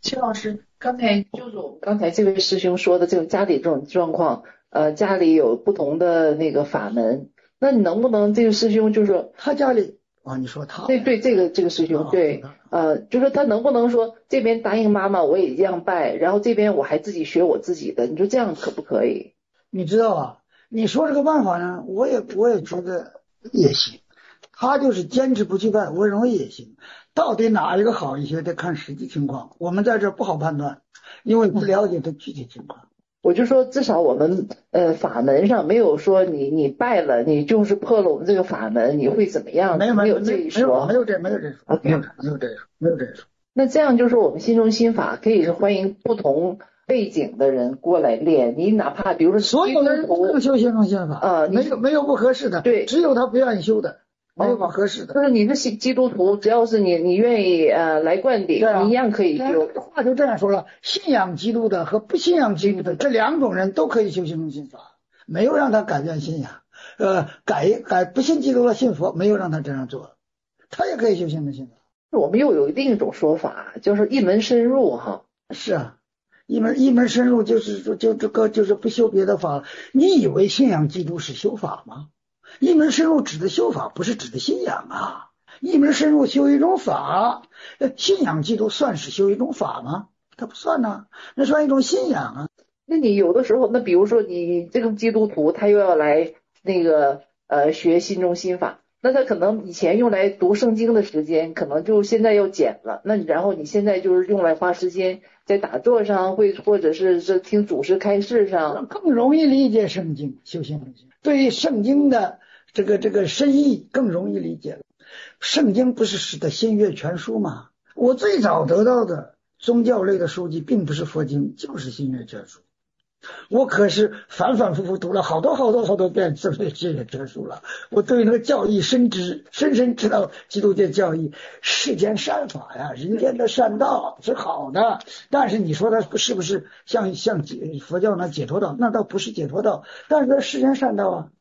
秦老师，刚才就是我们刚才这位师兄说的这种家里这种状况，家里有不同的那个法门，那你能不能这个师兄就是说， 他家里啊，你说他对对，这个师兄，对，就说他能不能说这边答应妈妈我也一样拜，然后这边我还自己学我自己的，你说这样可不可以？ 你知道啊？你说这个办法呢，我也觉得也行。他就是坚持不去拜，我认为也行。到底哪一个好一些，得看实际情况。我们在这不好判断，因为不了解他具体情况。 我就说至少我们法门上没有说你拜了，你就是破了我们这个法门，你会怎么样？没有这一说。 没有这说， OK， 没有这说。 那这样就是我们心中心法可以是欢迎不同背景的人过来练，你哪怕比如说所有的人都能修心中心法没有不合适的， 对， 只有他不愿意修的，没有不合适的。 就是你是基督徒，只要是你愿意来灌顶，你一样可以修。 话就这样说了，信仰基督的和不信仰基督的这两种人都可以修心中心法，没有让他改变信仰。改不信基督的信佛，没有让他这样做，他也可以修心中心法。 我们又有另一种说法，就是一门深入哈。 是啊，一门深入就是说这个就是不修别的法了。你以为信仰基督是修法吗？一门深入指的修法，不是指的信仰啊。一门深入修一种法，信仰基督算是修一种法吗？它不算呐，那算一种信仰啊。 那你有的时候，那比如说你这个基督徒，他又要来那个学心中心法，那他可能以前用来读圣经的时间，可能就现在要减了。那然后你现在就是用来花时间在打坐上，或者是听祖师开示上， 更容易理解圣经，修心中心，对于圣经的这个深意更容易理解了。圣经不是使得新约全书吗？我最早得到的宗教类的书籍并不是佛经，就是新约全书。我可是反反复复读了好多遍这类新约全书了。我对那个教义深深知道基督教教义，世间善法呀，人间的善道是好的，但是你说它是不是像佛教那解脱道，那倒不是解脱道，但是它世间善道啊，